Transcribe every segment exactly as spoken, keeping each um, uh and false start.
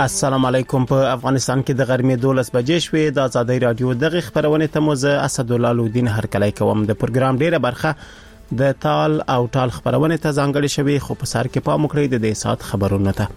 السلام علیکم. په افغانستان کې د غرمې دولس بجې شوې. د آزادۍ رادیو دغه خبرونه ته موزه اسدالله لودین هرکلی کوم. د پروګرام ډیره برخه د تال او ټال خبرونه ته ځانګړې شوې، خو په سر کې پام وکړئ د دې سات خبرونه ته.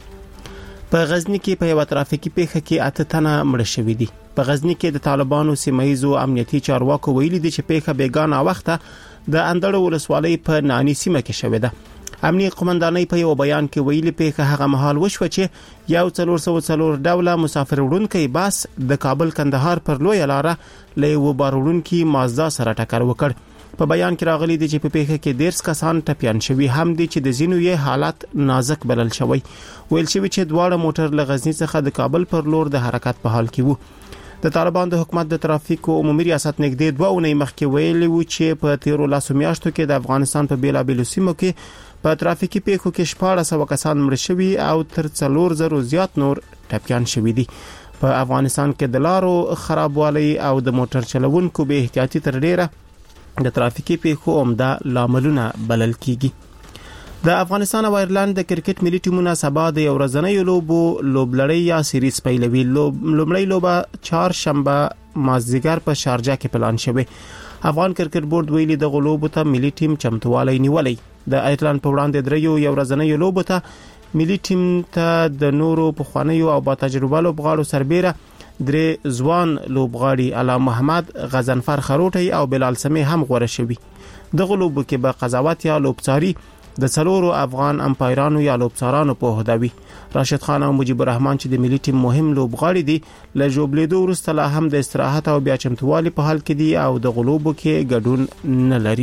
په غزنی کې په یو ترافیکي پیښه کې اته تنه مړه شوي دي. په غزنی کې د طالبانو سیمایزو امنیتي چارواکو ویلي دي چې پیښه بیګانه وخته د اندړ ولسوالۍ په نانی سیمه کې شوې ده. امنیه قومندانۍ په یو بیان کې ویلي پیښه هغه مهال وشو چې یو څلور سوه څلور ډوله مسافر وړونکي باس د کابل کندهار پر لوی لاره له یو بار وړونکي مازدا سره ټکر وکړ. په بیان کې راغلي دي چې په پیښه کې ډیر کسان ټپيان شوي هم دي چې د زینو یې حالت نازک بلل شوی. ویل شوی چې دواړه موټر له غزنی څخه د کابل پر لور د حرکت په حال کې وو. د طالبان د حکومت د ترافیکو عمومي ریاست نږدې دوه اونۍ مخکې ویلي و چې په تیرو لاسو میاشتو کې د افغانستان په بیلابیلو سیمو کې په ترافیکي پیښو کې شپږ سوه کسان مړ شوي او تر څلور زره زیات نور ټپيان شوي دي. په افغانستان کې د لارو خرابوالي او د موټر چلوونکو به احتیاطي تر ډیره د ترافیکي پیښو عمده لاملونه بلل کیږي. د افغانستان او ایرلند د کرکټ ملي ټیمونو سبا د یو ورځنۍ لوبو لوبلړۍ یا سیریز پیلوي. لومړی لوبه چهارشنبه مازدیګر په شارجه کې پلان شوی. افغان کرکټ بورډ ویلي د غلوبو ته ملي ټیم چمتووالی نیولای. د ایرلند په وړاندې دریو یو ورځنۍ لوبو ته ملي ټیم ته د نورو پخوانیو او با تجربه لوبغاړو سربېره درې ځوان لوبغاړي علام محمد، غزنفر خروټي او بلال سمي هم غوړه شوي. د غلوبو کې به قضاوت یا لوبڅاری د څلورو افغان امپایرانو یا لوبڅارانو په هدا وي. راشد خان او مجيب الرحمن چې د ملي ټیم مهم لوبغاړي دي له جوړېدو وروسته لا هم د استراحت او بیا چمتووالي په حال کې دي او د غلوبو کې ګډون نه لري.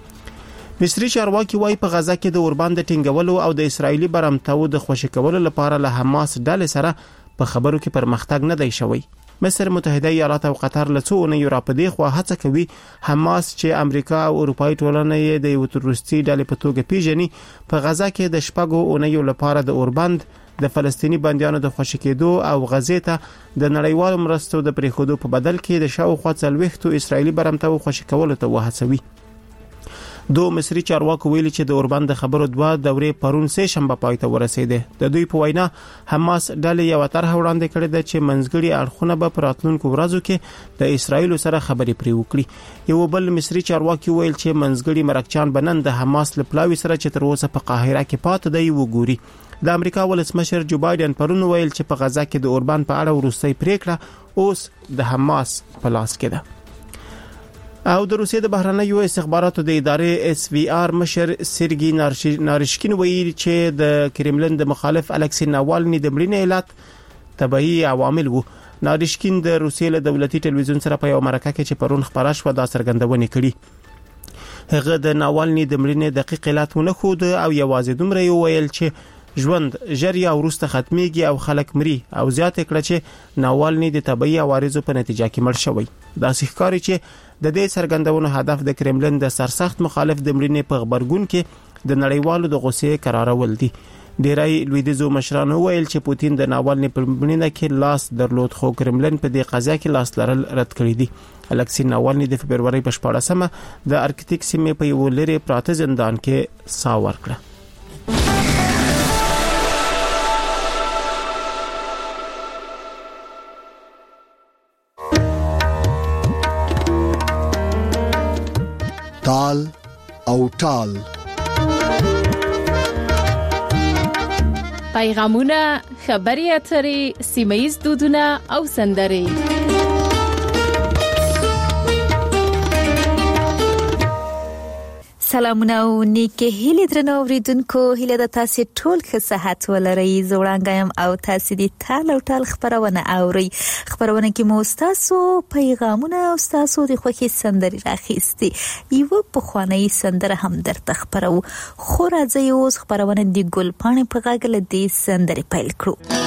مصری چارواکي وايي په غزا کې د اوربند ټینګولو او د اسرایلی برمتو د خوشی کولو لپاره له حماس ډلې سره په خبرو کې پرمختګ نه دی شوی. مصر، متحده ایالات او قطر له څو اونیو راپدې خو هڅه کوي حماس چې امریکا او اروپאי ټولنه یې د یو تروریستي ډلې په توګه پیژني په غزا کې د شپږو اونیو لپاره د اوربند د فلسطینی بندیانو د خوشی کېدو او غزې ته د نړیوالو مرستو د پریښودو په بدل کې د شاوخوا څلوېښتو اسرایلی برمتو خوشی کولو ته وهڅوي. دو مصری چارواکو ویلي چې د اوربند د خبرو دوه دورې پرون سه شنبه پای ته ورسېده. د دوی په وینا حماس ډلې یو طرح وړاندې کړې ده چې منځګړي اړخونه به په راتلونکو ورځو کې د اسرایل سره خبرې پرې وکړي. یو بل مصری چارواکي ویل چې منځګړي مرکچان بنن د حماس لپلاوي سره چې تر اوسه په قاهره کې پاتې دی وګوري. د امریکا ولسمشر جو بایدن پرون ویل چې په غزا کې د اوربند په اړه وروستۍ پریکړه اوس د حماس په لاس کې ده. او د روسیې د بهرنیو استخباراتو د ادارې اس وی آر مشر سرګي نارشکین ویلي چې د کرملن د مخالف الکسی ناوالني د مړینې علت طبيعي عوامل وو. نارشکین د روسیې له دولتي ټلویزیون سره په یو مرکه کې چې پرون خبره شوه دا څرګندونه کړې. هغه د ناوالني د مړینې دقیق علت ونه خو او یوازې دومره ویل چې ژوند جریه ورسته ختميږي او خلک مري او زیات کړه چې ناوالني د طبيعي عوارضو په نتیجه کې مړ شوی. دا ښکاري چې د دې څرګندونو هدف د کرملن د سرسخت مخالف د مړینې په خبرګون کې د نړیوالو د غوسې قرارول دي. ډیری لویدیزو مشرانو ویل چې پوتین د ناوالني په مړینه کې لاس درلود خو کرملن په دې قضیه کې لاس لرل رد کړی دي. الکسی ناوالني د فبرवरी په شپاړسمه د ارکټیک سیمې په یو لري پراته زندان کې سا ورکړه. تال او ټال پیغامونه، خبري اترې، سیمایي دودونه او سندري. سلامونه او نیکه هیله درنو اوریدونکو، هیله د تاسو ټول ښه صحت ولرئ. زوړانګم او تاسو د تال او ټال خبرونه اوري. خبرونه کې مو تاسو پیغامونه او تاسو د خوښي سندري راخېستي. یو په خواني سندره هم درته خبرو. خو راځي اوس خبرونه د ګلپانې په غاګل د سندري پیل کړو.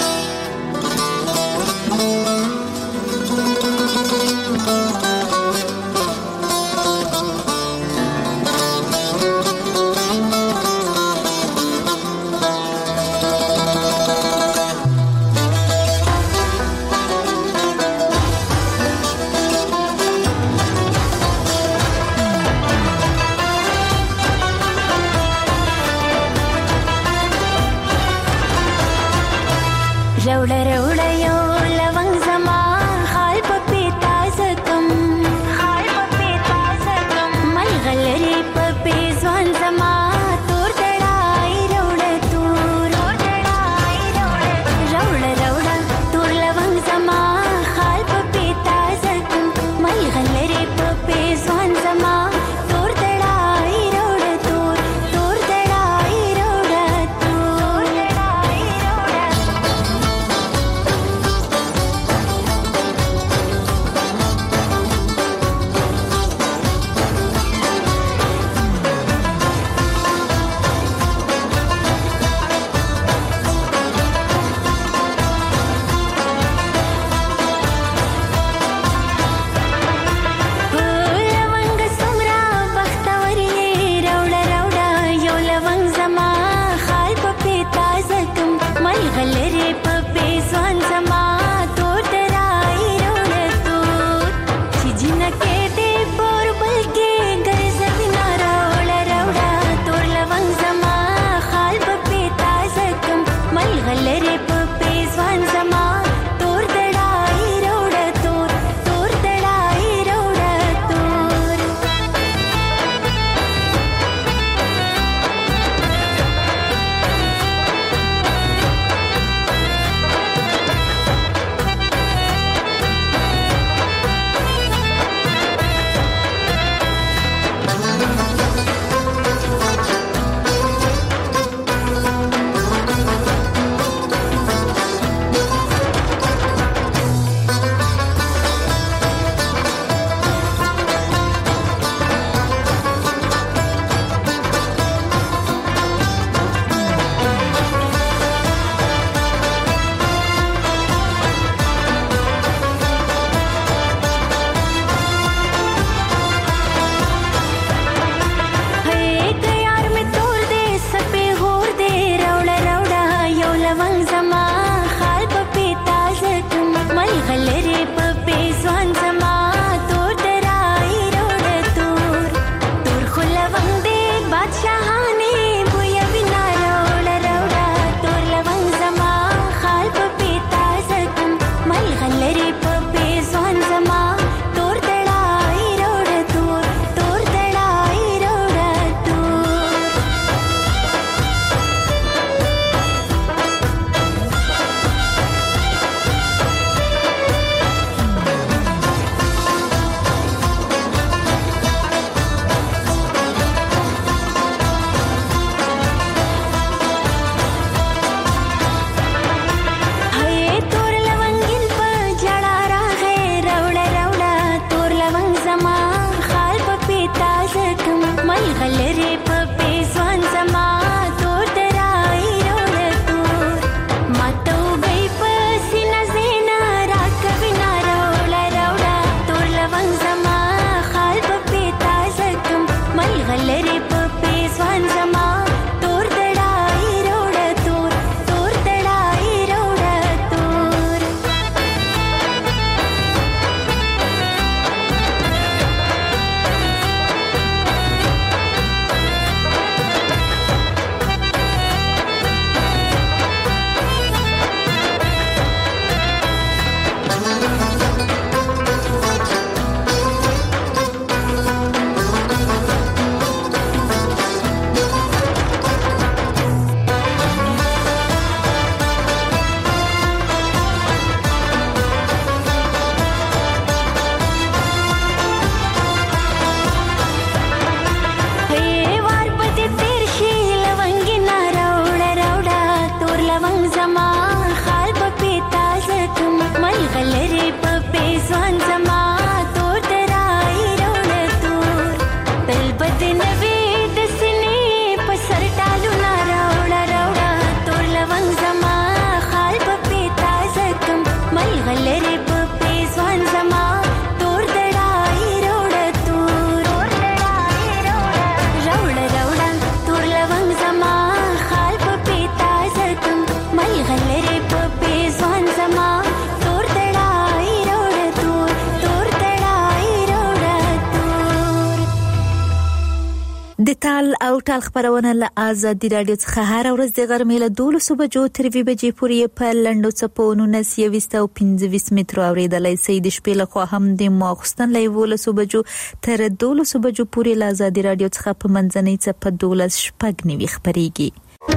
تال او ټال خبرونه له آزادي رادیو څخه هر ورځ د غرمې له دولسو بجو تر یوې بجې پورې په لنډو څپو نولس یویشت او پنځه ویشت مترو اورېدلی شئ. د شپې له خوا هم د ماخوستن له یولسو بجو تر دولسو بجو پورې له آزادي رادیو څخه په منځنۍ څپه دولس شپږ نوي خپرېږي.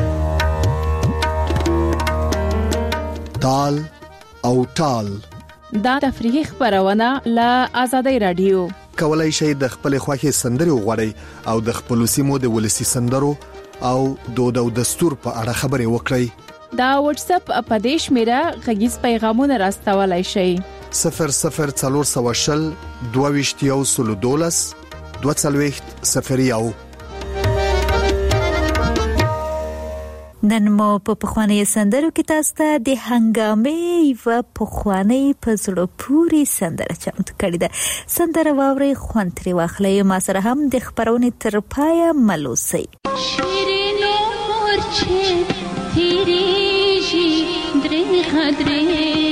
تال او ټال دا تفریحي خبرونه له آزادي رادیو. کولای شئ د خپل خوښي سندرې وغواړئ او د خپل سیمو د ولسی سندرو او دود او دستور په اړه خبرې وکړئ. دا واتس اپ اپدیش میرا غږیز پیغامونه راستولای شئ. صفر صفر څلور سوه شل دوه ویشت یو سلو دولس دوه څلوېښت صفر یو. نن مو په پخواني سندرو کې تاسو ته د هنګامې و پخواني په زړه پوري سندره چمتو کړې ده. سندره واوري خوند ترې واخلئ. ما سره هم د خبرونې تر پایه ملوسئ. شیرینو مورچه تیریږي درې خدرې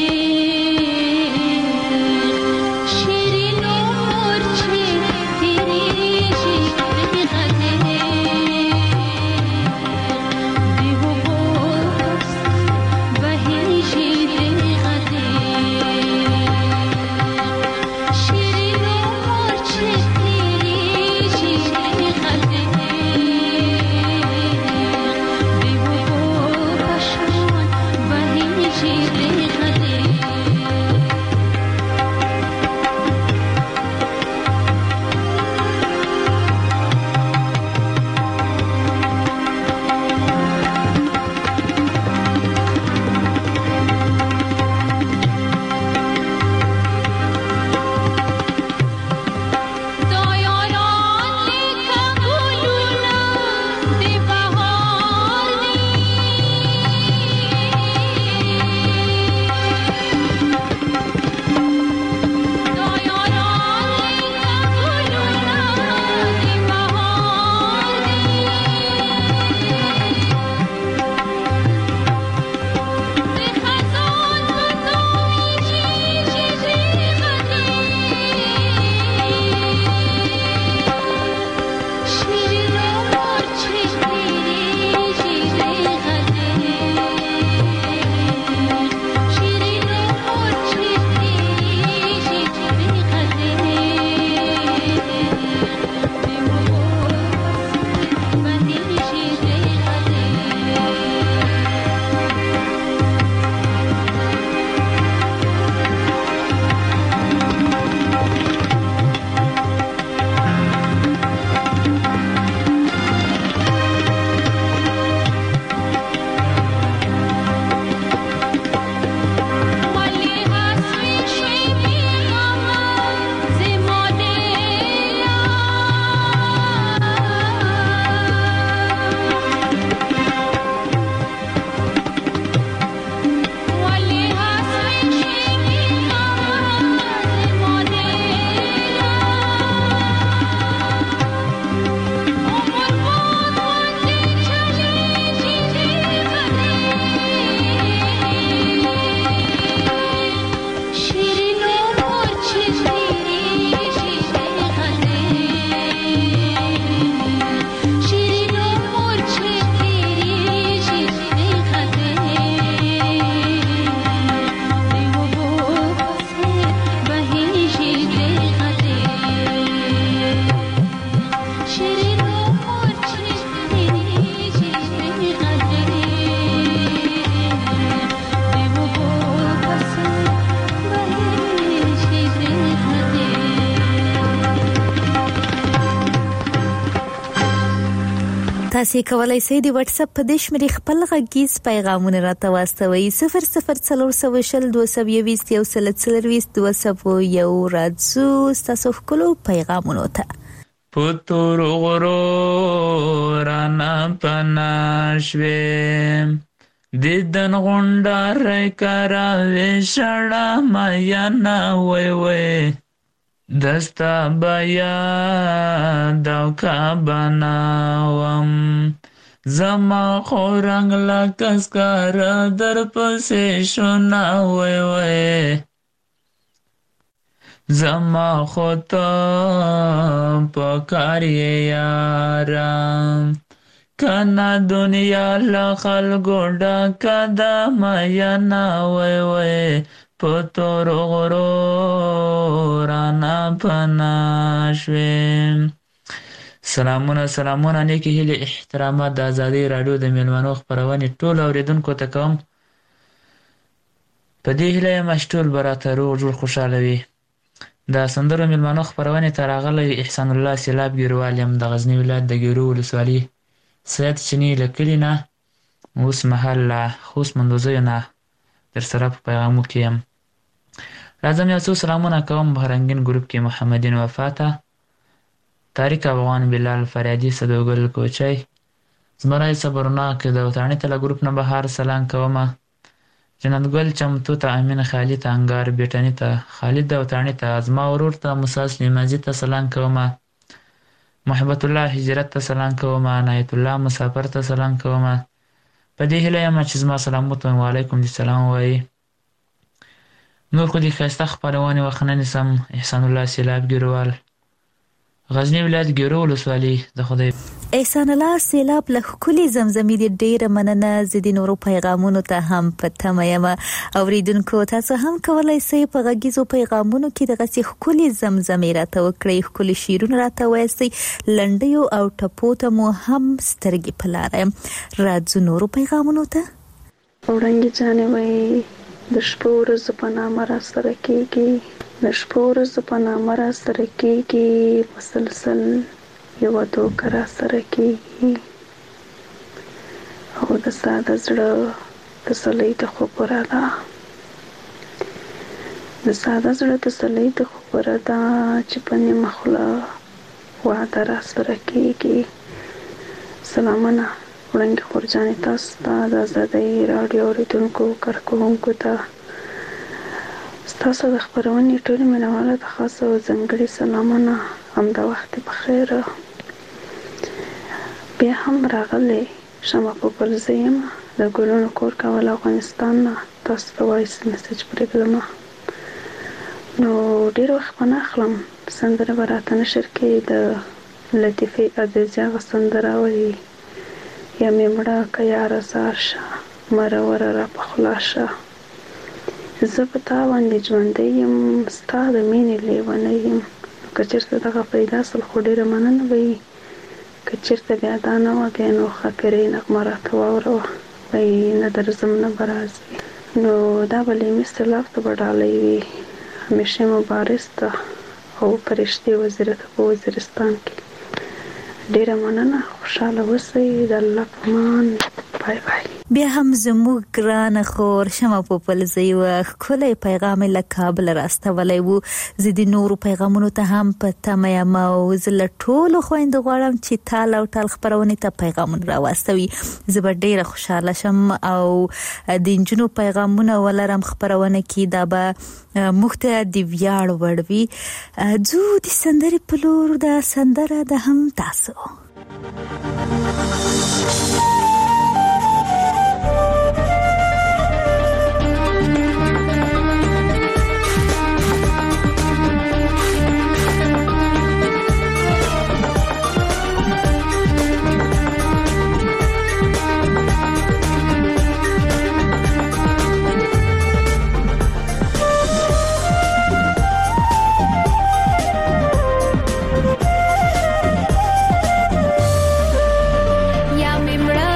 تاسو کولای شئ د واتس اپ په دیش مری خپل غږیز پیغامونه راته واستوي. صفر صفر څلور سوه شل دوه سوه یویشت یو سل څلوېښت دوه سوه یو. راځو تاسو خپل پیغامونه ته. پتور غرو رانا پناشویم دیدن غونډار کرا وشړه میا نا وای وای دستا بیا داو کا بناوم زما خورنگ لکس کار در پسی شونا وی وی زما خو ته پکار یې یارم کنا دنیا له خلکو ډکه ده میینه وی وی په تورو غرو رانه پناه شوې. سلامونه سلامونه نیکې هیلې احترامات د ازادۍ راډیو د میلمنو خپرونې ټولو اورېدونکو ته کوم. په دې هیله یم چې ټول به راته روغ جوړ خوشحاله وي. د سندرو میلمنو خپرونې ته راغلی احسان الله سیلاب ګیروال یم د غزني ولایت د ګیرو ولسوالي سید چیني له کلي نه اوس مهال له خوست مندوزیو نه در سره په پیغامو کې یم. راځم یو څو سلامونه کوم بهرنګین ګروپ کې محمدین وفاته، طارق افغان، بلال فریادي، صدوګل کوچی، زمرای صبرناک د وطني تله ګروپ نه بهار سلام کومه، جنتګل چمتو ته، امین خالی ته، انګار بیټنی ته، خالد د وطني ته، ازما ورور ته، موسی سلیمازي ته سلام کومه، محبت الله هجرت ته سلام کومه، عنایت الله مسافر ته سلام کومه. په دې هیله یم چې زما سلام وته وعلیکم السلام وایي. نور خو دې ښایسته خپرونې وخت نه نیسم. احسان الله سیلاب ګیروال، غزني ولایت ګیرو ولسوالي. د خدای احسان الله سیلاب له ښکلې زمزمې دې ډېره مننه. زه د نورو پیغامونو ته هم په تمه یم. اورېدونکو تاسو هم کولی شئ په غږیزو پیغامونو کې دغسې ښکلې زمزمې راته وکړئ، ښکلي شعرونه راته ووایاستئ، لنډیو او ټپو ته مو هم سترګې په لاره یم. راځو نورو پیغامونو ته. وړانګې جانې وایي د شپو ورځو په نامه را سره کېږي، د شپو ورځو په نامه را سره کېږي، مسلسل یوه دوکه را سره کېږي، او د ساده زړه تسلۍ د خبره ده، د ساده زړه تسلۍ د خبره ده چې په نیمه خوله واده را سره کېږي. سلامونه وړانګې خورجانې تاسو ته، د ازادۍ راډیو اورېدونکو کارکوونکو ته ستاسو د خپرونې ټولې مینوالو ته خاص او ځانګړي سلامونه. همدا وخت بخیر. بیا هم راغلی شمه پوپل زه یم د ګلونو کور کول افغانستان نه تاسو ته وایس میسج پرېږدم. نو ډېر وخت به نه اخلم، سندره به راته نشر کې د لطیفې عزیزي هغه سندره وایي یا مې مړه که یاره زار شه مرور را په خلا شه، زه په تا باندې ژوندی یم ستا د مینې لیونی یم. که چېرته دغه پیدا سل خو ډېره مننه به وي، که چېرته بیا دا نه وه بیا نو خاطرې نغمه راته واوروه وایي نه درځم نه به راځي. نو دا به لیمي سیلاب ته به ډالۍ وي، همیشه مبارز ته او فرشتې وزیره ته په وزیرستان کې. ډېره مننه، خوشحاله اوسئ، د الله په امان. بای بای. بیا هم زموږ ګرانه خور شمه پوپل زه یوه ښکلی پیغام یې له کابله راستولی و. زه د نورو پیغامونو ته هم په تمه یم او زه له ټولو خویندو غواړم چې تال او ټال خپرونې ته پیغامونه راواستوي. زه به ډېره خوشحاله شم او د نجونو پیغامونه ولرم خپرونه کې، دا به موږ ته د ویاړ وړ وي. ځو د سندرې په لور، د سندره د هم تاسو. یا مې مړه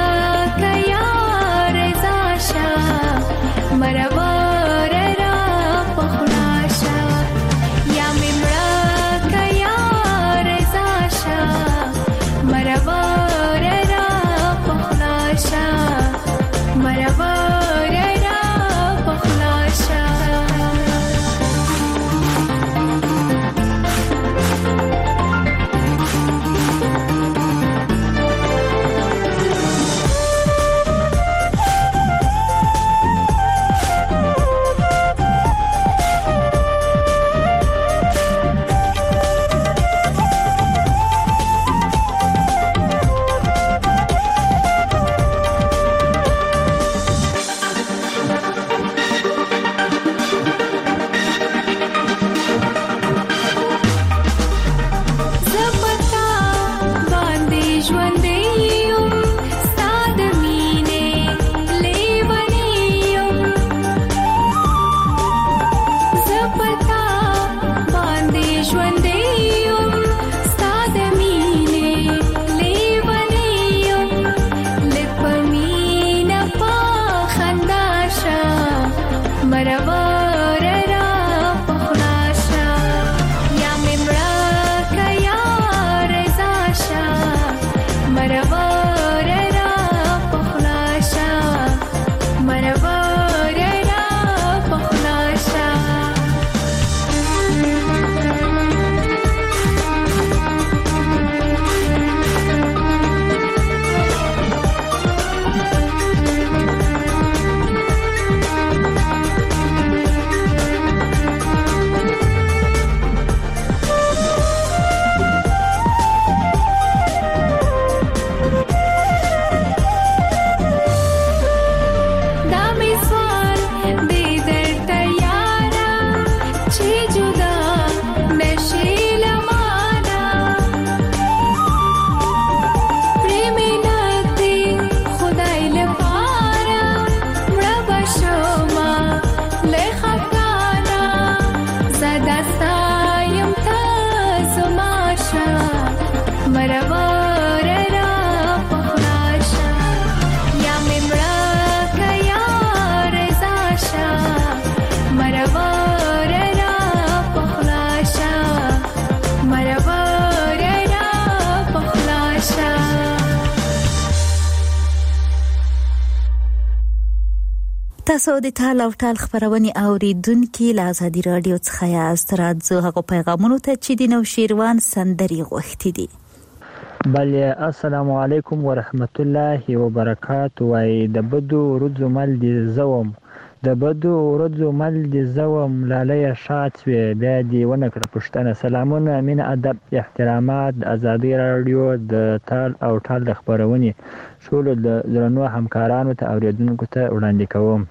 تاسو د تال او ټال خبرونه اوریدونکو له ازادي رادیو څخه یاست. راځو هغه پیغامونو ته چې د نوشیروان سندري غوښتي دي. بله السلام علیکم ورحمت الله وبرکاته. وای د بدو ورځو مل دي زوم د بدو ورځو مل دي زوم لاله شات وی بیا دی ونه کړ پښتنه. سلامونه مين ادب احترامات ازادي رادیو د تال او ټال خبرونه شول د درنو همکارانو ته اوریدونکو ته وړاندې کوم.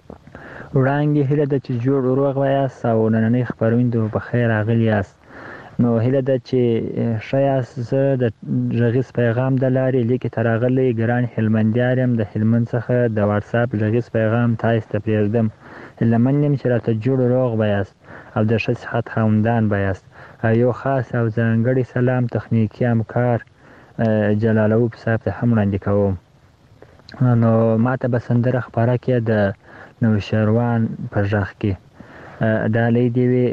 وړاندې هله د چې جوړ روغ وایاست او نننۍ خبرونه په خیر راغلیاست. نو هله د چې شایاس زه د ژغیز پیغام د لارې لیکي تراغلي ګران هلمندیارم د هلمند څخه د واتس اپ ژغیز پیغام تاسو ته پریږدم. لمنیم چې راته جوړ روغ وایاست او د ښه صحت خاوندان وایاست. یو خاص او ځانګړی سلام تخنیکی همکار جلالو صاحب ته هم وړاندې کوم. نو ماته به سندره خبره کې د نوشیروان په ژغ کې دا لیدي وی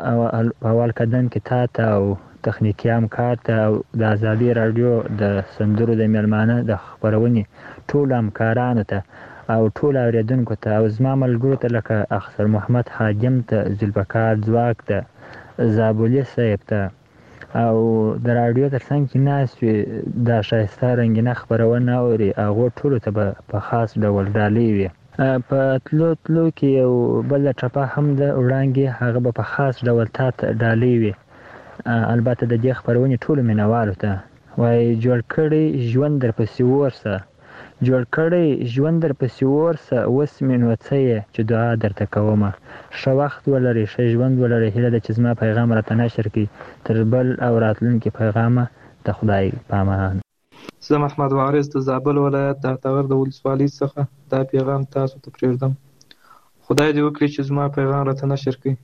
اول کدن کې تا ته او تخنیکی همکار ته او د ازادي رادیو د سندرو د میلمانه د خبرونې ټول همکارانو ته او ټول اوریدونکو ته او زما ملګرو ته لکه اخسر محمد حاجم ته ذوالبقار ځواک ته زابولي صاحب ته او د رادیو ترڅنګ کې ناست دا شایسته رنګینه خبرونه اوري هغه ټول ته په خاص ډول ډالۍ وي. په تلو تلو کې یو بل ټپه هم د وړاندې هغه په خاص ډول تات ډالۍ وي. البته د دې خبرونه ټول مینوالو ته وای جوړ کړي ژوند در پسې ورسه جوړ کړي ژوند در پسې ورسه وس مینوڅه چې دعا درته کومه. ښه وخت ولري ښه ژوند ولري. هله د چې زما پیغام راته نشر کړي تر بل او راتلونکي پیغامه د خدای پامان. زه محمد وارث د زابل ولایت د اتغر د ولسوالۍ څخه دا پیغام تاسو ته پرېږدم. خدای دې وکړي چې زما پیغام راته نشر کړي.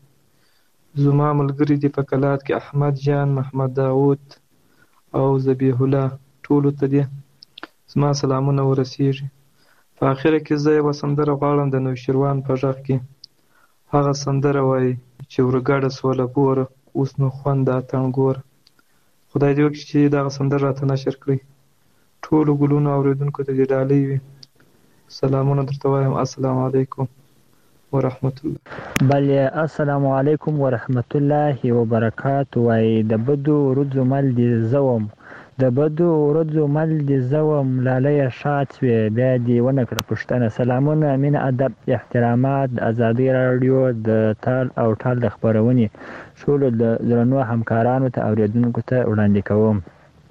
زما ملګري دي په کلات کې احمد جان، محمد داود او ذبیح الله ټولو ته دي زما سلامونه ورسیږي. په اخره کې زه یوه سندره غواړم د نوشیروان په غږ کې. هغه سندره وایي چې ورګډه سوله بوره اوس نو خوند د اتڼ ګوره. خدای دې وکړي چې دغه سندره راته نشر کړي. ټولو ګلونو اوریدونکو ته دې ډالۍ وي. سلامونه درته وایم. السلام علیکم ورحمت الله. بله السلام علیکم ورحمت الله وبرکاته. وای د بدو ورځو مل دي زوم د بدو ورځو مل دي زوم لاله شات وی بیا دی ونه کړ پښتنه. سلامونه مين ادب احترامات ازادي رادیو د تال او ټال خبرونه شول د درنو همکارانو ته اوریدونکو ته وړاندې کوم.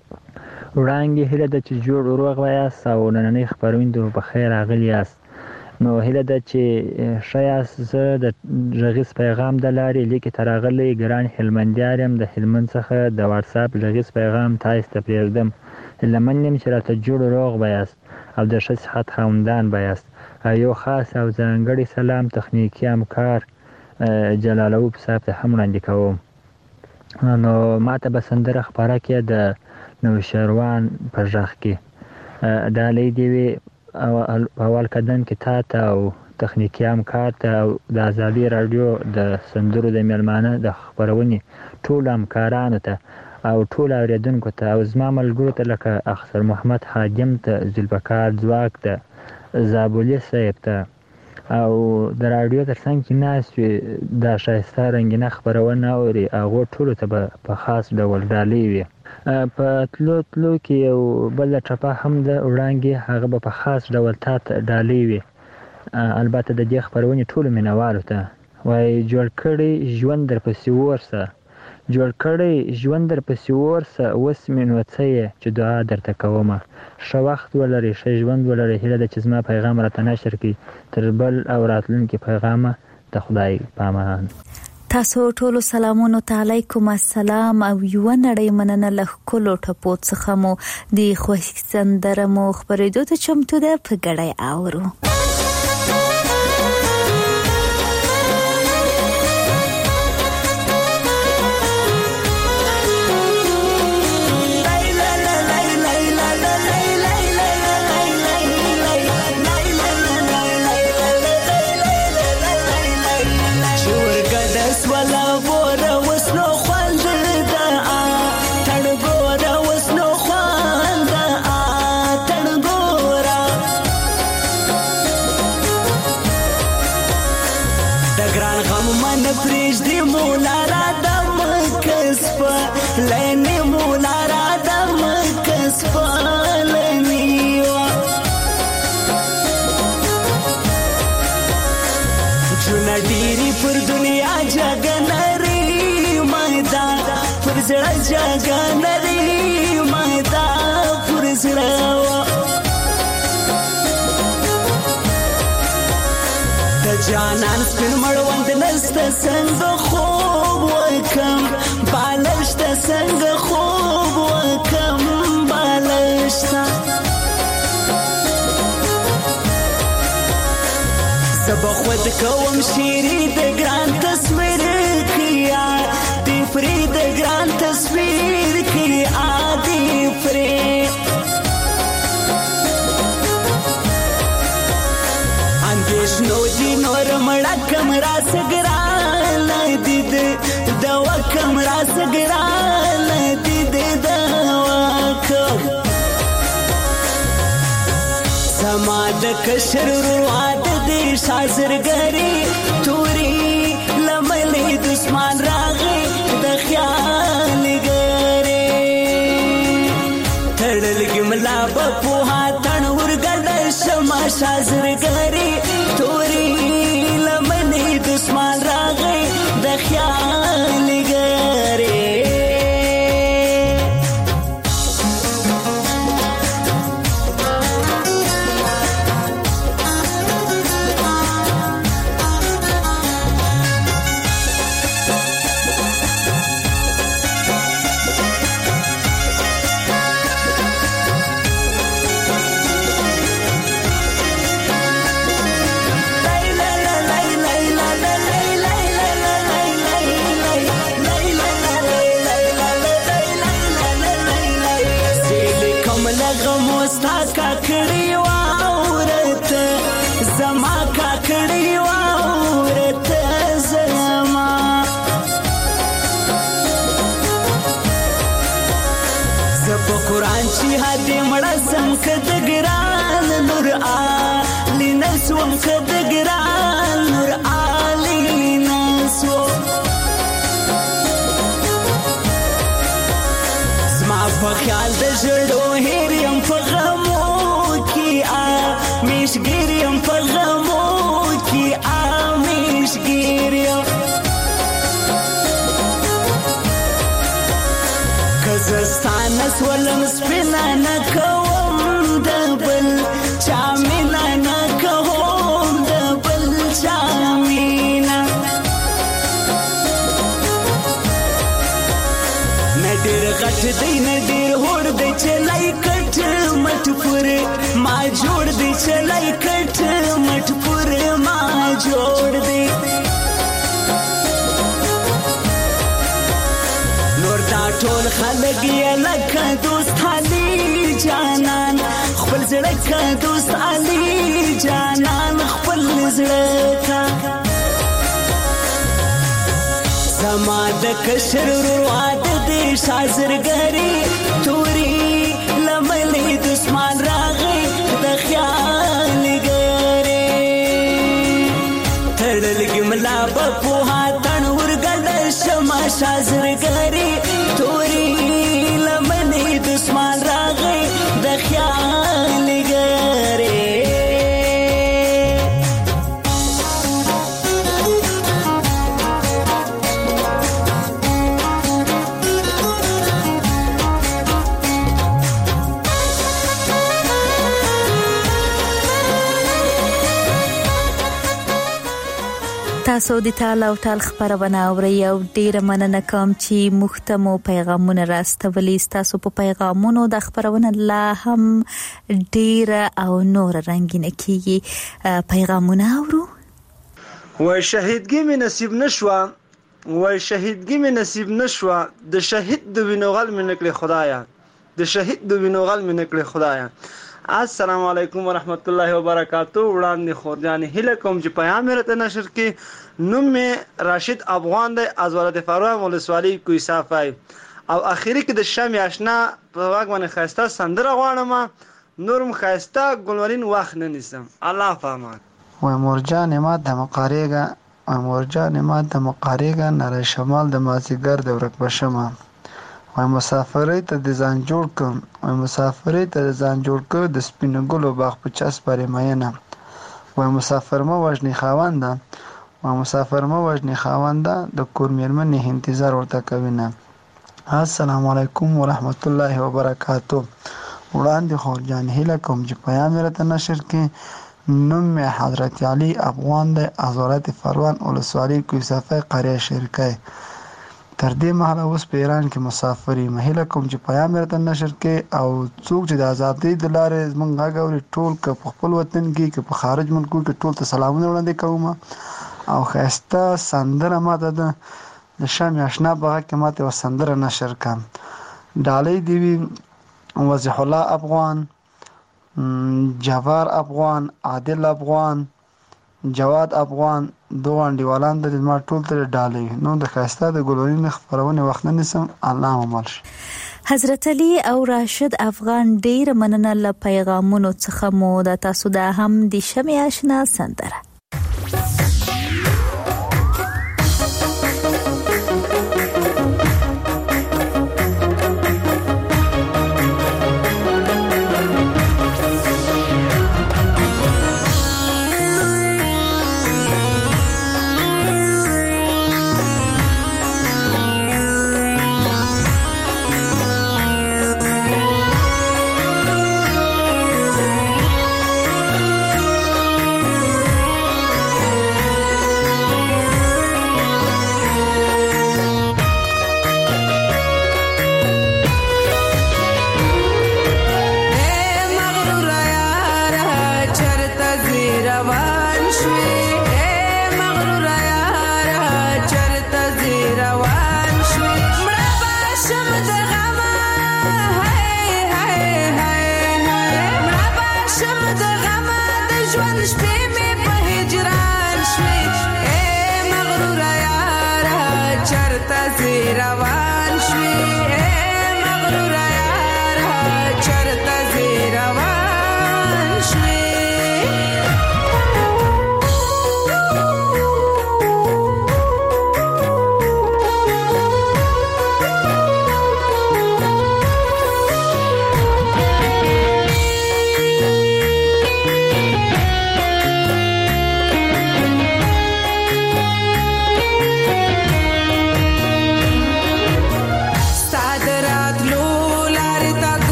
وړاندې هله د چې جوړ روغ وایاست او نننۍ خبرونه په خیر راغلیاست. نو هله د چې شایاس زه د ژغیز پیغام د لارې لیکي تراغلي ګران هلمندیارم د هلمند څخه د واتس اپ ژغیز پیغام تاسو ته پریږدم. لمنیم چې راته جوړ روغ وایاست او د ښه صحت خاوندان وایاست. یو خاص او ځانګړی سلام تخنیکی همکار جلالو صاحب ته هم وړاندې کوم. نو ماته به سندره خبره کې د نوشیروان په ژغ کې دا لیدي وی اول کدن کې تا ته او تخنیکی همکار ته او د ازادي رادیو د سندرو د میلمانه د خبرونې ټول همکارانو ته او ټول اوریدونکو ته او زما ملګرو ته لکه اخسر محمد حاجم ته ذوالبقار ځواک ته زابولي صاحب ته او د رادیو ترڅنګ کې ناست دا شایسته رنګینه خبرونه اوري هغه ټول ته په خاص ډول ډالۍ وي. په تلو تلو کې یو بل ټپه هم د وړاندې هغه په خاص ډول تات ډالۍ وي. البته د دې خبرونه ټول مینوالو ته وای جوړ کړي ژوند در پسې ورسه جوړ کړي ژوند در پسې ورسه وس مینوڅه چې دعا درته کومه. ښه وخت ولري ښه ژوند ولري. هله د چې زما پیغام راته نشر کړي تر بل او راتلونکي پیغامه د خدای پامان. تاسو ټولو سلامونو ته علیکم السلام او یو نړۍ مننه له کولو ټپو څخه مو د خوښ سندره مو خبرېدو ته چمتو ده په ګړی اورو. لینه مولا را دم کسپالنیوا جون ډیری پر دنیا جګنری مایدا پر زړه جګنری مایدا پر زړه جانان سپین مړوند نسته څنګه خوب وکم بالشته څنګه خوب وکم بالشته زبا خود کوم شیری د ګران تصویر کیا دی فری د ګران تصویر کیا دی فری نو دی نور مړه کمرا سګرال دید دوا کمرا سګرال دید دوا کوم سما د کشر رواد دې شازرګری توري لملې دشمن راغې د خیال ګره تړل ګملا په هاتن ورګل شما شازرګری توري لمنې دشمن راغې د خیال ګره کد ګران نور علی نسوم کد ګران نور علی نسو زما په خیال د ژړو هریم په غمو کې آ میشګریم په غمو کې آ میشګریم کزستان سولم سپینا نکو دبل چامینا نکوم دبل چامینا ندیر غټ دی ندیر هوړ دی چلای کټ مټ پوره ما جوړ دی چلای کټ مټ پوره ما جوړ دی نور دا ټول خلک یې لکه دوست علي جانان خپل زړه کا دوست علي جانان خپل زړه کا زما د کشر رواد دې شازرګری توري لملې دشمن راغې د خیال ګره تړل ګملا په هاتن ورګل شما شازرګری توري لملې دشمن راغې د خیال ګره تاسو د تعال او تعال خبرونه اورئ او ډیره مننه کوم چې مختمو پیغامونه راستولي تاسو په پیغامونو د خبرونه لا هم ډیره او نور رنگینه کیږي پیغامونه اورو وای شهیدګي مې نصیب نشوه وای شهیدګي مې نصیب نشوه د شهید د وینوغل مې نکړي خدایا د شهید د وینوغل مې نکړي خدایا السلام علیکم ورحمت الله وبرکاتہ وړاندې خورجانې هله کوم چې پیغام راته نشر کې نوم می راشد افغان دی از ولایت فراه ولسوالی کوی صافای او اخیری کې د شمع آشنا په واګ باندې خاسته سندره غواړم نورم خاسته ګلورین وخت نه نیسم الله فامان و مرجان ما د مقاریګه و مرجان ما د مقاریګه نره شمال د مازیګر د ورک بشمه وای مسافرۍ ته د ځان جوړ کړم وای مسافرۍ ته د ځان جوړ کړ د سپینو ګلو باغ په چس پرې مینه وای مسافر مه وژنې خاونده وای مسافر مه وژنې خاونده د کور مېرمنې انتظار ورته کوي نه. السلام علیکم ورحمت الله وبرکاتو. وړاندې خورجان هیله کوم چې پیام یې راته نشر کړي. نوم مې حضرت علي افغان دی از ولایت فروان ولسوالۍ کوهستان قریه شرکۍ. تر دې مهاله اوس په ایران کې مسافر یم. هیله کوم چې پیام یې راته نشر کړي او څوک چې د ازادۍ د لارې زموږ غږ اوري ټول که په خپل وطن کې که په خارج ملکو کې ټول ته سلامونه وړاندې کوم او ښایسته سندره ماته ده د شمع اشنا په غږ کې ماته یوه سندره نشر کړم. ډالۍ دې وي وضیح الله افغان، جوار افغان، عادل افغان، جواد افغان دغه انډیوالان د ما ټول ته ډالۍ. نو د ښایسته د ګلونې خپرونې وخت نه نیسم. الله مو مل شي. حضرت علي او راشد افغان ډیر مننه له پیغامونو څخه مو د تاسو د هم د شمع اشنا سندره.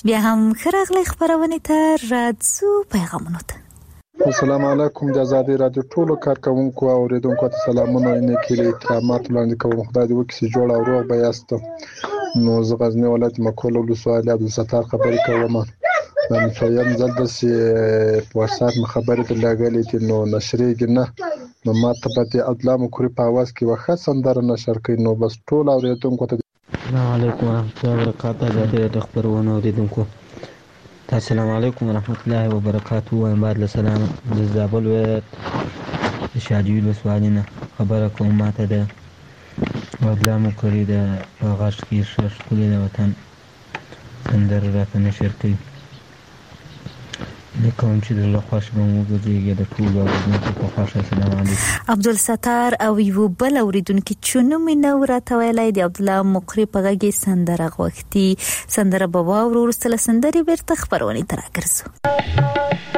بیا هم خراغلی خبرونه ته راځو پیغامونو ته. السلام علیکم د آزادي رادیو ټولو کارکونکو او اوریدونکو ته سلامونه نه کړي احترامات وړاندې کوم. خدای دې وکړي چې جوړ او روغ به یاست. نو زه غزنی ولایت مکول ولسوالۍ عبدالستار خبرې کوم. نن څویم ځل د سی په واتساپ خبرې ته لګلې دي نو نشریږي نه نو ماته په دې ادلامو کړی په आवाज کې وخت سندره نشر کوي نو بس ټول اوریدونکو ته السلام علیکم ورحمۃ اللہ وبرکاتہ. آزادي رادیو خبرونه اوریدونکو ته السلام علیکم ورحمۃ اللہ وبرکاتہ. وایم بعد السلام د زابل ولایت شاجوی ولسوالۍ نه خبره کوم. ماته د ادلامو کړی د غاښ کې شش کولې د وطن سندره راته نشر کوي. کوم چې د لخواش به مو وګورئ د ټول اوریدونکو په خوښه. السلام علیکم. عبدالستار او یو بل اوریدونکو چونو مینه ورته ویلای دی عبدالله مقری په غږی سندره غوښتي. سندره به واورو ورسله سندري بیرته خبرونه تر راګرځو.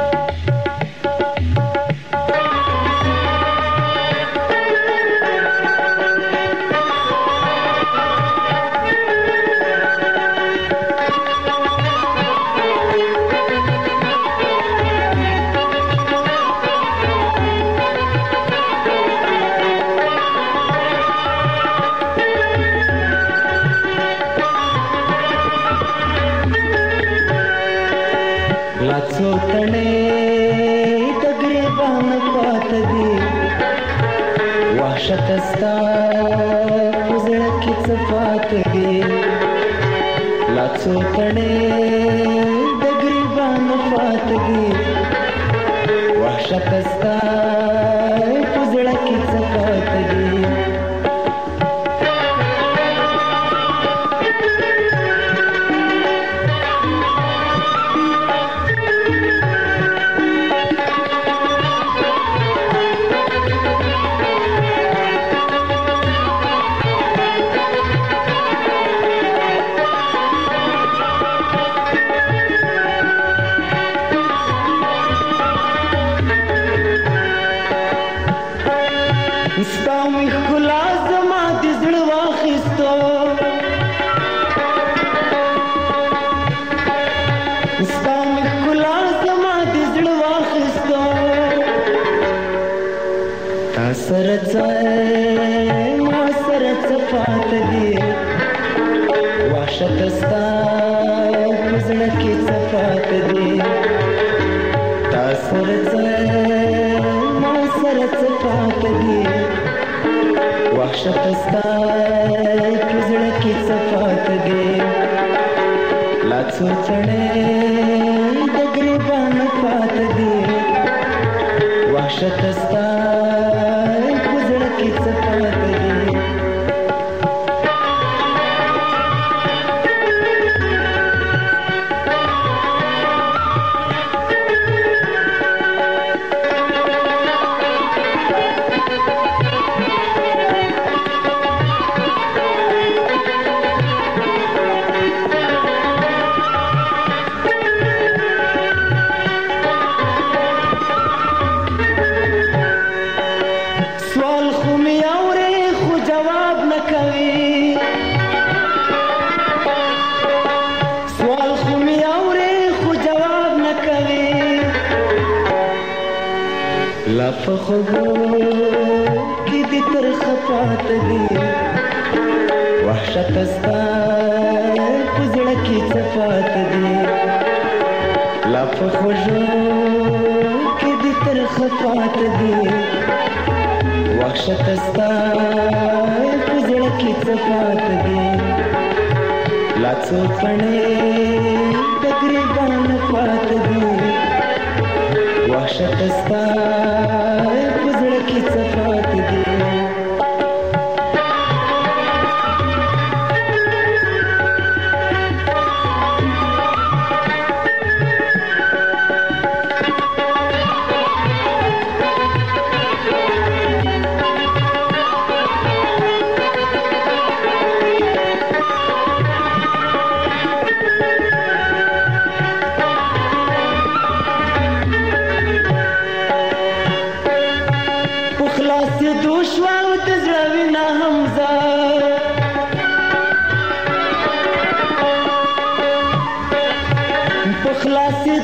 شتستا پزړه کې صفات دي لا څو تڼې د ګریبان فات دي وحشتستا پزړه کې صفات دي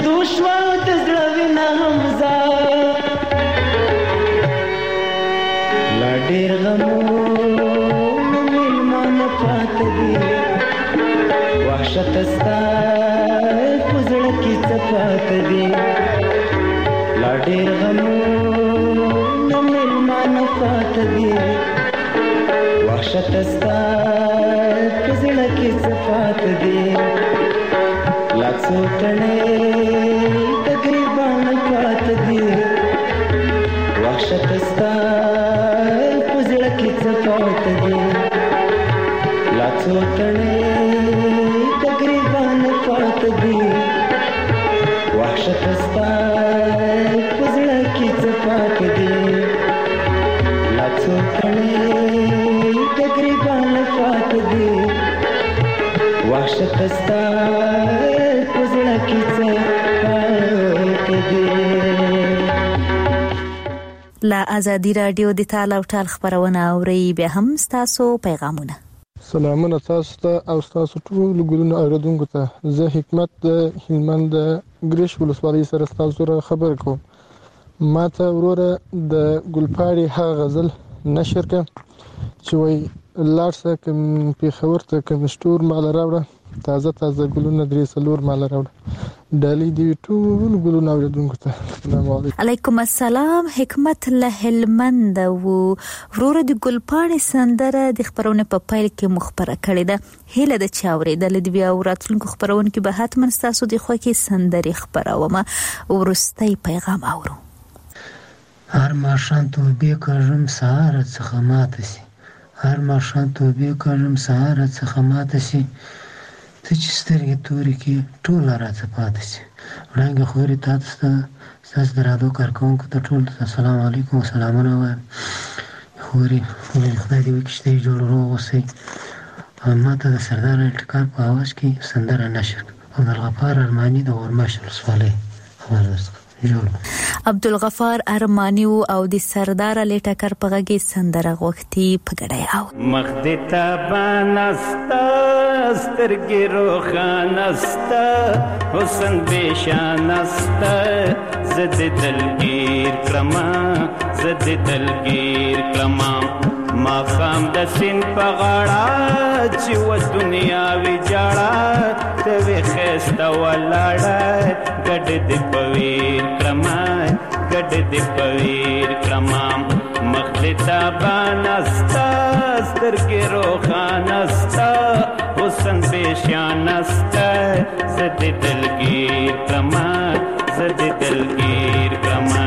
دوشوا د زړه وینا همزه لا ډېر غمونه مېلمانه پاته دي وحشت ستا په زړه کې څه پاته دي لا ډېر غمونه مېلمانه پاته دي وحشت ستا په زړه کې څه پاته دي لا څو تڼۍ د ګریبان پاته دي وحشت ستا په زړه کې څه پاته دي لا څو تڼۍ د ګریبان پاته دي وحشت ستا په زړه کې څه پاته دي لا څو تڼۍ د ګریبان پاته دي وحشت ستا په زړه کې څه پاته دي. لا ازادي رادیو د تعال او ټال خبرونه اوري به هم تاسو پیغامونه. سلامونه تاسو ته او تاسو ټول ګلونه اوریدونکو ته. زه حکمت د هلمند ګریش ولسوالۍ سره تاسو سره خبر کوم. ما ته وروره د ګلپاړي هغه غزل نشر کړ چې وای لارسه کوم پیښور ته کوم شتور مال راوړه تازه تازه ګلونه درې سلور مال راوړه ډالۍ دی ټول ګلونه اوریدونکو ته. السلام علیکم. علیکم السلام. حکمت له هلمند وو وروره د ګلپاړي سندره د خبرونه په پایل کې مخبره کړې ده. هله د چاوري د لدی بیا وراتلونکو خبرونه کې به حتما تاسو د خو کې سندري خبرومه ورستۍ پیغام اورو. هر ماشان توبې کوم سهار څخه ماته سي هر ماشان توبې کوم سهار څخه ماته سي ته چې سترګې تورې کې ټول راځه پاتې سي وړاندې خوري تاسو ته تاسو درادو کارکونکو ته ټول السلام علیکم سلامونه وایم خوري خدای دې وکړي جوړ روغوسي ما ته د سردار الټکار په اواز کې سندره نشر عبدالغفار ارمانی د ورماش رسواله خبر درس عبدالغفار ارمانی او د سردار لټکر په غږی سندره غوښتي په ګډه او مخدتا بانستا سترګې روخانستا حسن بشانستا زد دلگیر کلمه زد دلگیر کلمه ما خام د سین په غاړه چې و دنیا وی جاړه ته وی خسته ولاړه ګډ دې پویر کلمه ګډ دې پویر کلمه مخلتا بانستا سترګې روخانستا حسن بشانستا زد دلگیر کلمه زد دلگیر کلمه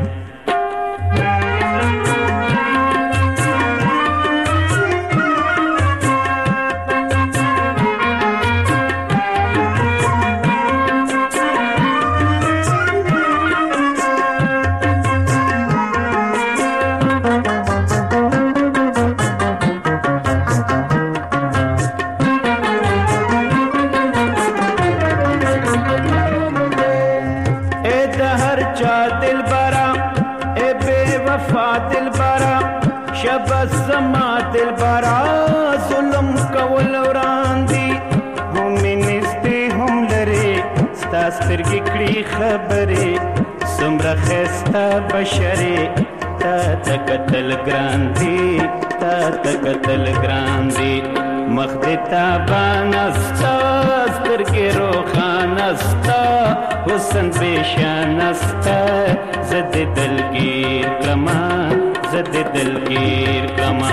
سترګې کړي خبرې سمره خسته بشرې تا ته کتل ګران دي تا ته کتل ګران دي مخ دې تابانستا سترګې روښانستا حسن بېشانستا زه دې دلګیر کړمه زه دې دلګیر کړمه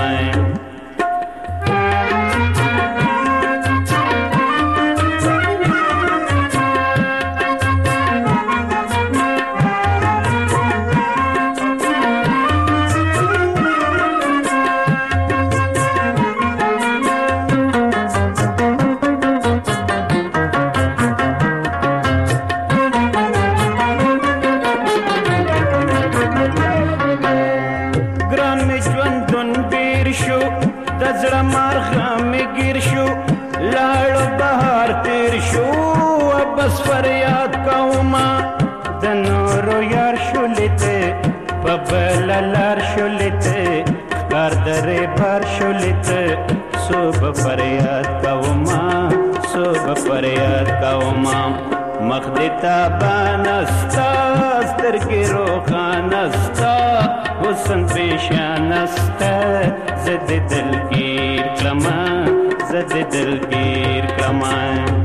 لار شولته کار درې بار شولته صبح فریاد کوما صبح فریاد کوما مخ دې تابانستا سترګې روښانستا حسن پیشانستا زه دې دلګیر کړمه زه دې دلګیر کړمه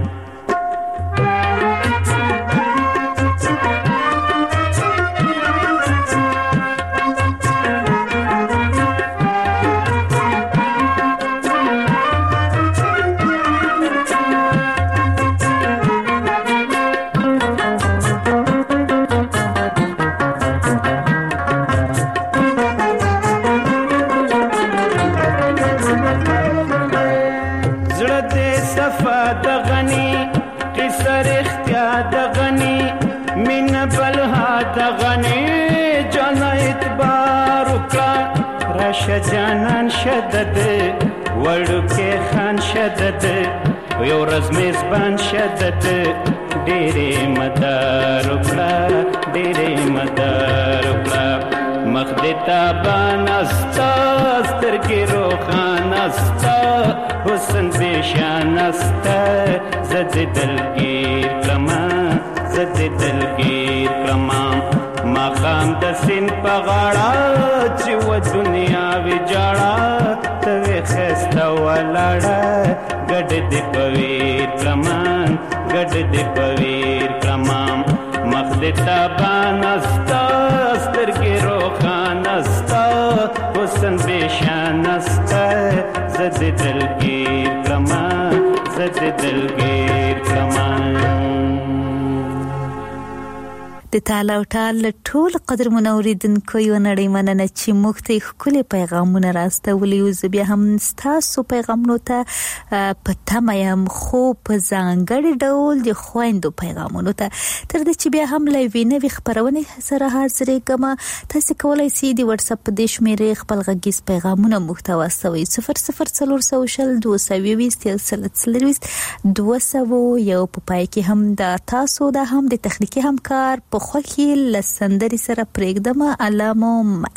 جانان شدد وړوکې خان شدد یو ورځ میزبان شدد ډېرې مدار وکړه ډېرې مدار وکړه مخ دې تابانستا سترګې روښانستا حسن پیشانستا زه دې دلګیر کړمه زه دې دلګیر کړمه ماښام د سیند په غاړه چې و دنیا ویجاړه ته وې ښایسته ولاړه ګډ دې په ویر کړمه ګډ دې په ویر کړمه مخ دې تابانستا سترګې روښانستا حسن پیشانستا زه دې دلګیر کړمه زه دې دلګیر کړمه د تال او ټال ټول قدر منوریدونکو یو نړۍ مننه چې موږ ته ښکلي پیغامونه راستولي او زه بیا هم ستاسو پیغامونو ته په تمه یم خو په ځانګړي ډول د خویندو پیغامونو ته تر دې چې بیا هم له وینې خبرونه سره حاضرې کما تاسو کولای شئ د واتس اپ د شمیرې خپل غږیز پیغامونه موږ ته واستوي صفر صفر څلور سوشل دوه سوه بیست یو سل څلويست دوه سوه یو په پای کې هم د تاسو د هم د تخنیکی همکار په خوخي لسندري سره پرېږدم علامو مل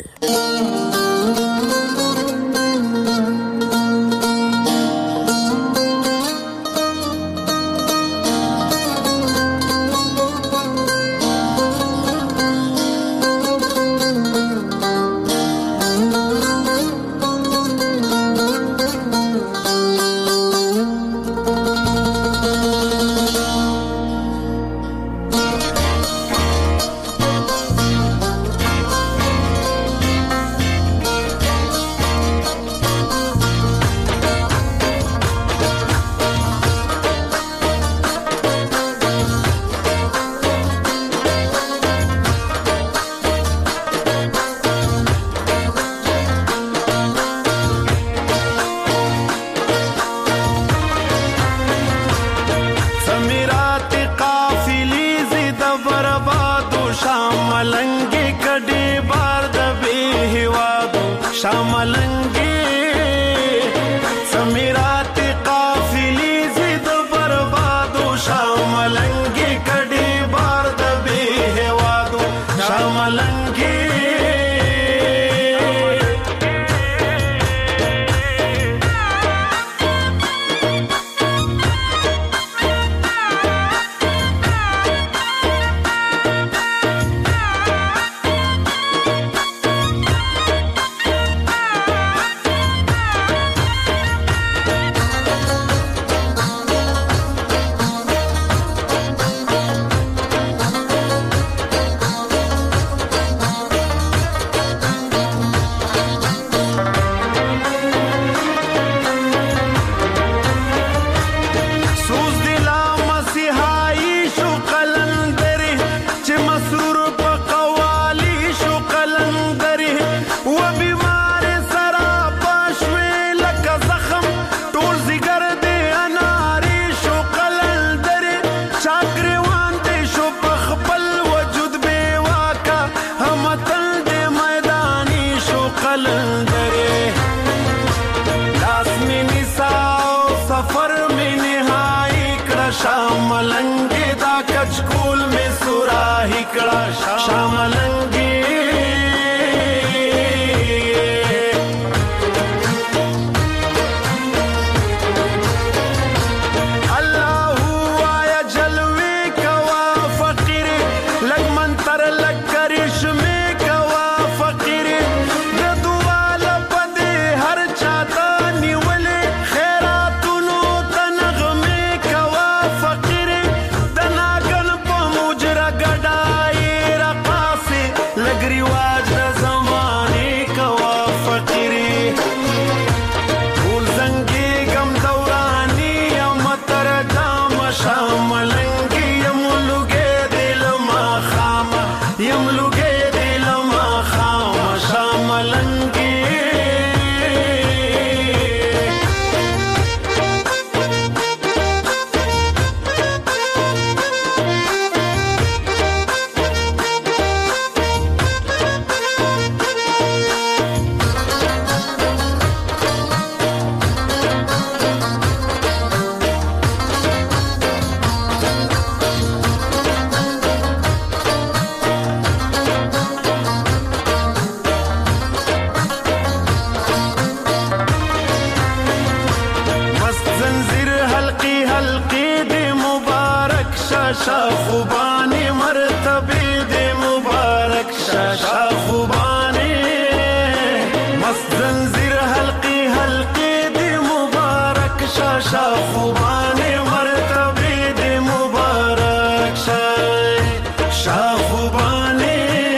شا خوبانه مست زنجیر حلقی حلقی دی مبارک شا شا خوبانه مرتبه دی مبارک شا شا خوبانه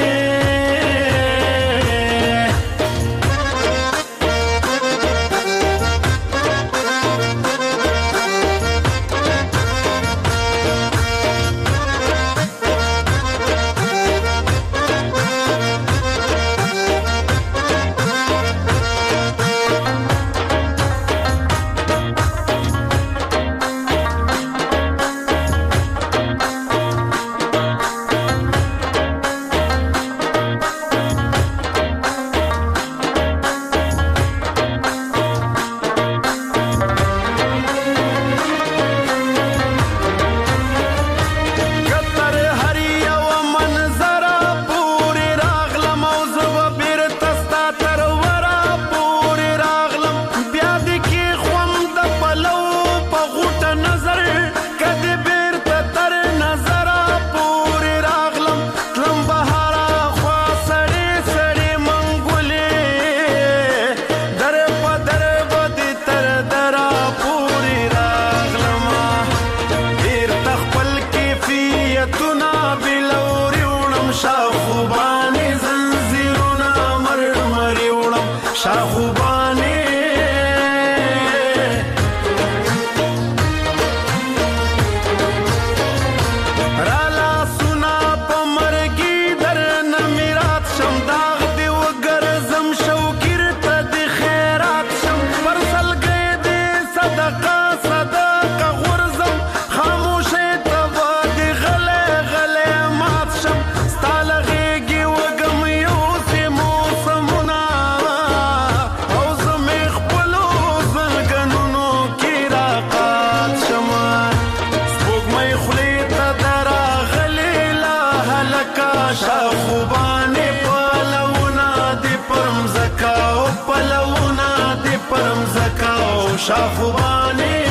شاخوبانه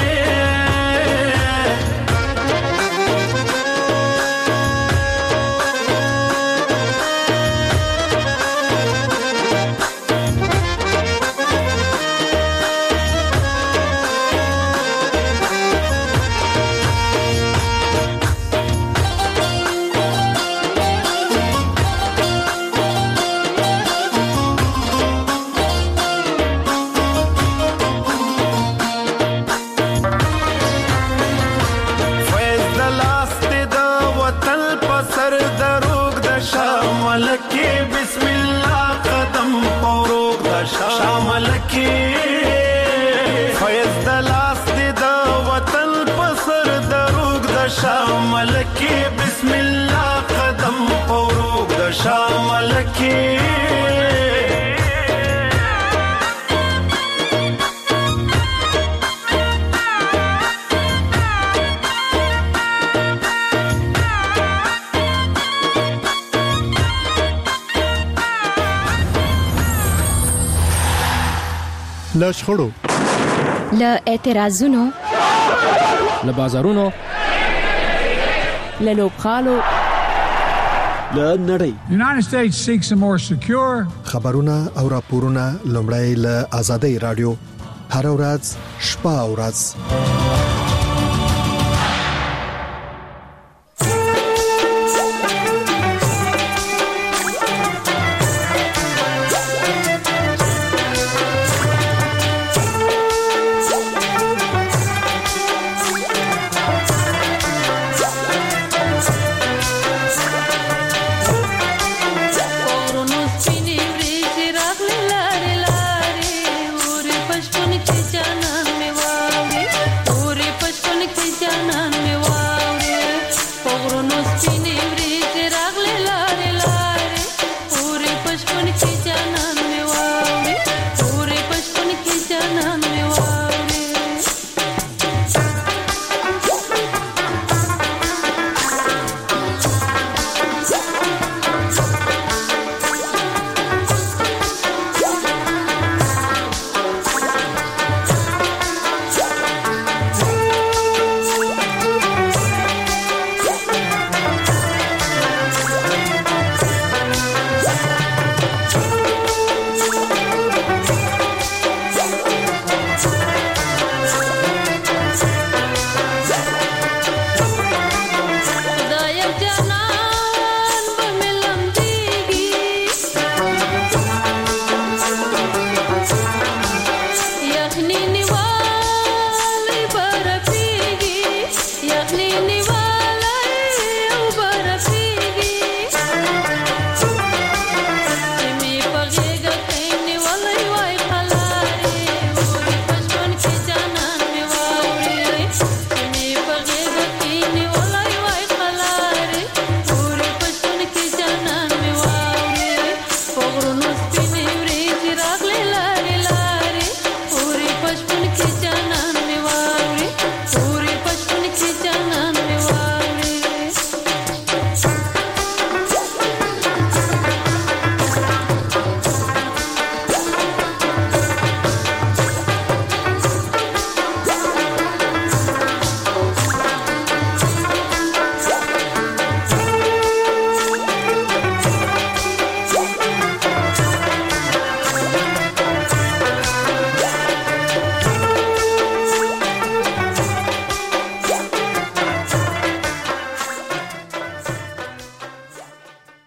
له شخړو له اعتراضونو له بازارونو له لوبخالو له نړۍ United States seeks a more secure خبرونه او راپورونه لومړی له آزادۍ رادیو هر ورځ شپه او ورځ